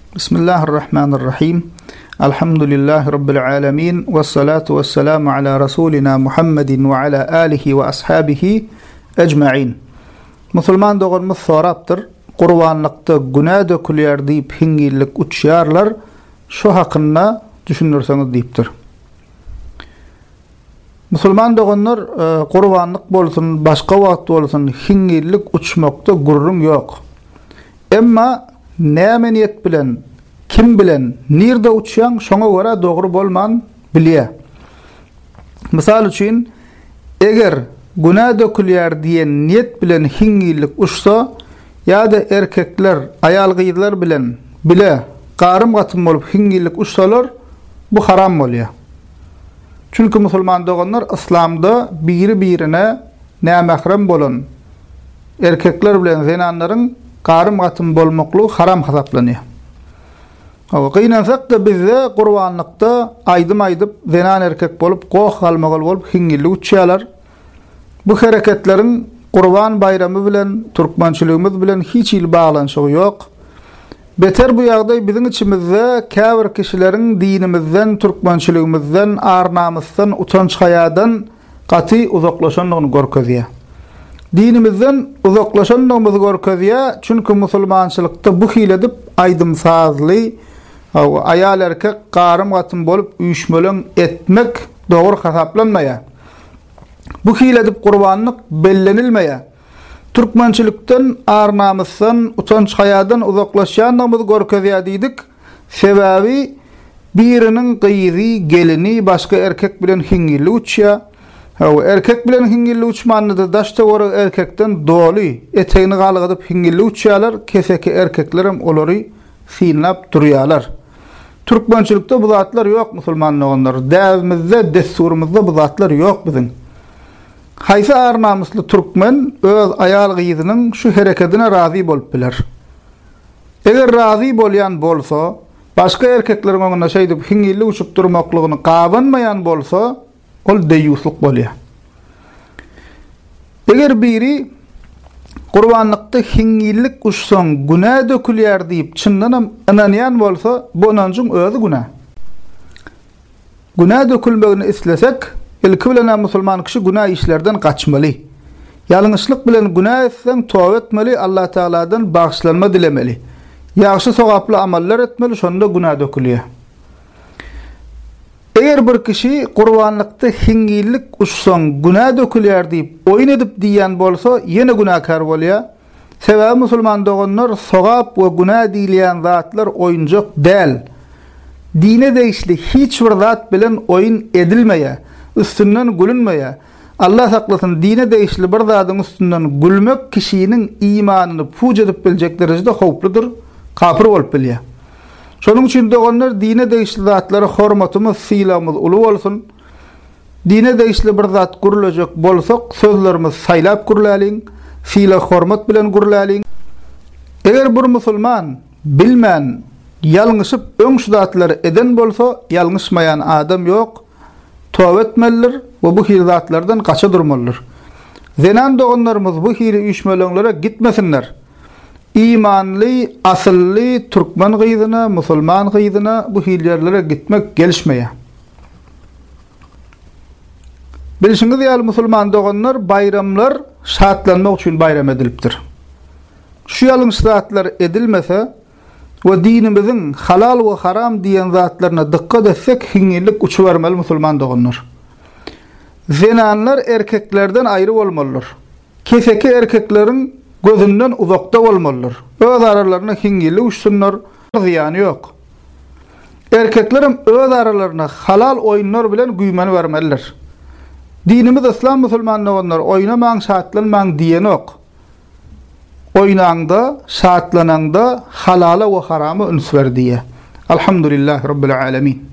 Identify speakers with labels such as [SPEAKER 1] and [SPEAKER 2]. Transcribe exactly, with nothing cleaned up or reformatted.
[SPEAKER 1] Bismillahirrahmanirrahim. Elhamdülillahi Rabbil alemin. Vessalatu vesselamu ala Rasulina Muhammedin ve ala alihi ve ashabihi ecma'in. Musulman doğurmuz soraptır. Qurbanlıqta günah dökülýär diýip hingillik uçýarlar. Şu hakynda düşünürseňiz diýipdir. Musulman doğanlar qurbanlyk bolsun, başga wagt bolsun hingillik uçmakda gurrun ýok. Emma näme niyet bilen, kim bilen, nirde uçýan şoňa görä dogry bolman bilýär. Misal üçin, eger günah dökülýär diýen niyet bilen hingillik uçsa, ýa-da erkekler, ayal gyýdylar bilen bile garym gatym bolup hingillik uçsalar, bu haram bolýar. Çünki musulman doganlar İslamda biri-birine nämehrem bolan erkekler bilen zenanlaryň garym gatym bolmakly haram hasaplanýar. Awa gynansak da bizde qurbanlykda aýdym-aýdyp zenan erkek bolup goh galmagal bolup hingillik uçýarlar. Bu hareketleriň Qurban bayramy bilen, türkmençiligimiz bilen hiç il baglanşygy ýok. Beter bu ýagdaý biziň içimizde käbir kişileriň dinimizden, türkmençiligimizden, arnamyzdan, utanç haýadan gaty uzaklaşanlygyny görkezýär. Dinimizden uzaklaşanlygyny görkezýär, çünki musulmançylykda bu hil edip aýdymsazly, ayal erkek garym gatym bolup üýşmeleň etmek dogry hasaplanmaýar. Bu hil edip qurbanlyk bellenilmeýär. Türkmençilikden, arnamyzdan, utanç haýadan uzaklaşýanlygyny görkezýär diýdik. Sebäbi biriniň gyýzy, gelini başga erkek bilen hingillik uçýar. Hawa erkek bilen hingillik uçmanynda daşta gory erkekden doly, etegini galgadyp hingillik uçýarlar, keseki erkeklerim olary sinlap durýarlar. Türkmençilikde bu zatlar ýok musulmanlygyňlar. Däwimizde, desturumyzda bu zatlar ýok biziň. Haýsy arnamysly türkmen öz ayal gyýdynyň şu hereketine razy bolup biler. Eger razy bolýan bolsa, başga erkekleriň oňuna şeýdip hingillik uçup durmaklygyny gabanmaýan bolsa, ol deýusluk bolýar. Eger biri qurbanlykda hingillik uçsaň günah dökülýär diýip çyndanam inanýan bolsa, bu inanjyň özü günah. Günah dökülmegini islesek, ilki bilen musulman kişi günah işlerden kaçmaly. Ýalňyşlyk bilen günah etseň tövbe etmeli, Allah Taala'dan bağışlanma dilemeli. Ýaxşy sowaply amallar etmeli, şonda günah dökülýär. Eger bir kişi qurbanlykda hingillik uçsaň günah dökülýär diýip oýun edip diýen bolsa, ýene günahkar bolýar. Sebäbi musulman doganlar sowap we günah diýilýän zatlar oýunjak däl. Dine değişli hiç bir zat bilen oýun edilmeýär. Üstünden gülünmeye. Allah saklasın, dine değişli bir zadyň üstünden gülmek kişiniň imanını puç edip biljek derejede howpludur, kafir bolup bilýär. Şonuň üçin doganlar dine değişli zatlara hormatymyz, sylamyz uly bolsun. Dine değişli bir zat gürülecek bolsak, sözlerimiz saýlap gürläliň, syla hormat bilen gürläliň. Eger bir musulman bilmän, ýalňyşyp öňş zatlary eden bolsa, ýalňyşmaýan adam ýok. Tövbe etmeliler ve bu hirzatlardan kaça durmalılar. Zenan doğanlarımız bu hiri üýşmeleňlere gitmesinler. İmanly, asylly Türkmen gyýdyna, musulman gyýdyna bu hillerlere gitmek gelişmeýär. Bilişiňiz ýaly musulman doğanlar bayramlar şatlanmak üçin bayram edilipdir. Şu ýalňyş zatlar edilmese we dinimiziň halal we haram diýen zatlaryna dikkat etsek hingillik uçup bermeli musulman doganlar. Zenanlar erkeklerden aýry bolmalylar. Keseki erkekleriň gözünden uzakda bolmalylar. Öz aralaryna hingillik uçsunlar, ziýany ýok. Erkeklerim öz aralaryna halal oýunlar bilen güýmeni bermeliler. Dinimiz İslam musulman doganlar oýnamaň şatlanmaň diýen ýok. Oýnanda, şatlananda halala we haramy üns berdiýär. Elhamdülillahi Rabbil alemin.